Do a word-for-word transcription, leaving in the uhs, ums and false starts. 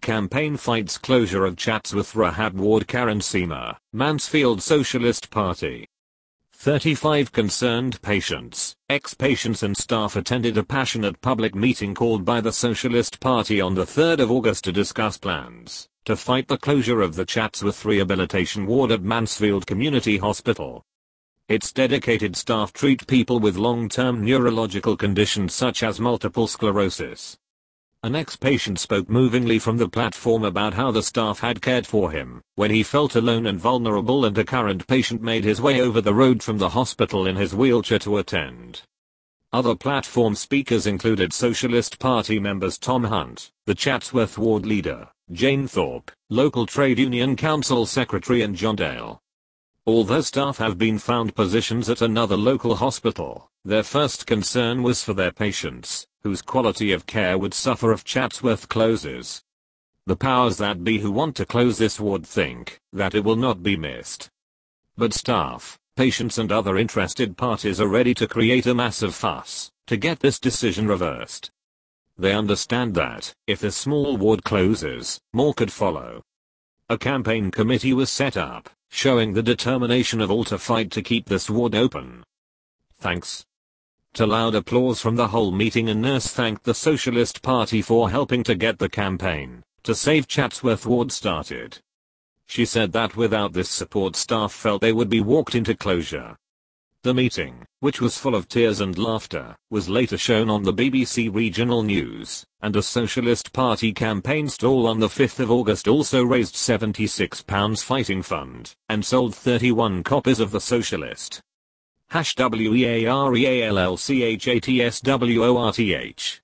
Campaign fights closure of Chatsworth Rehab Ward. Karen Seamer, Mansfield Socialist Party. thirty-five concerned patients, ex-patients and staff attended a passionate public meeting called by the Socialist Party on the third of August to discuss plans to fight the closure of the Chatsworth Rehabilitation Ward at Mansfield Community Hospital. Its dedicated staff treat people with long-term neurological conditions such as multiple sclerosis. An ex-patient spoke movingly from the platform about how the staff had cared for him when he felt alone and vulnerable, and a current patient made his way over the road from the hospital in his wheelchair to attend. Other platform speakers included Socialist Party members Tom Hunt, the Chatsworth Ward leader, Jane Thorpe, local trade union council secretary, and John Dale. Although staff have been found positions at another local hospital, their first concern was for their patients, whose quality of care would suffer if Chatsworth closes. The powers that be who want to close this ward think that it will not be missed. But staff, patients and other interested parties are ready to create a massive fuss to get this decision reversed. They understand that if this small ward closes, more could follow. A campaign committee was set up, showing the determination of all to fight to keep this ward open. Thanks. To loud applause from the whole meeting, a nurse thanked the Socialist Party for helping to get the campaign to save Chatsworth Ward started. She said that without this support, staff felt they would be walked into closure. The meeting, which was full of tears and laughter, was later shown on the B B C Regional News, and a Socialist Party campaign stall on the fifth of August also raised seventy-six pounds fighting fund and sold thirty-one copies of The Socialist. Hash W E A R E A L L C H A T S W O R T H